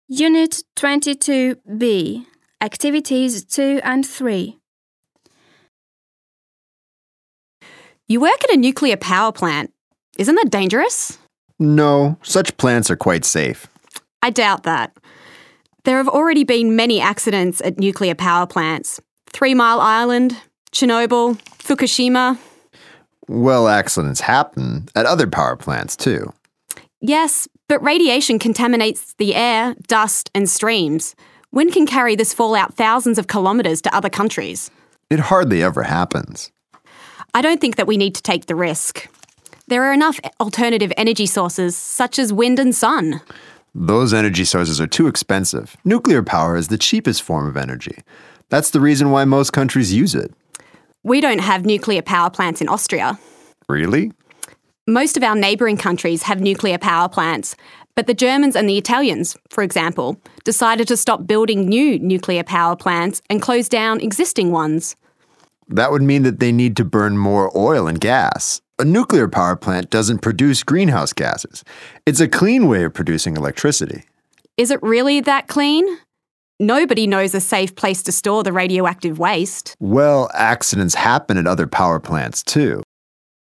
Unit 22B, Activities 2 and 3. You work at a nuclear power plant. Isn't that dangerous? No, such plants are quite safe. I doubt that. There have already been many accidents at nuclear power plants. 3 Mile Island, Chernobyl, Fukushima. Well, accidents happen at other power plants too. Yes, but radiation contaminates the air, dust and streams. Wind can carry this fallout thousands of kilometres to other countries. It hardly ever happens. I don't think that we need to take the risk. There are enough alternative energy sources, such as wind and sun. Those energy sources are too expensive. Nuclear power is the cheapest form of energy. That's the reason why most countries use it. We don't have nuclear power plants in Austria. Really? Most of our neighbouring countries have nuclear power plants, but the Germans and the Italians, for example, decided to stop building new nuclear power plants and close down existing ones. That would mean that they need to burn more oil and gas. A nuclear power plant doesn't produce greenhouse gases. It's a clean way of producing electricity. Is it really that clean? Nobody knows a safe place to store the radioactive waste. Well, accidents happen at other power plants too.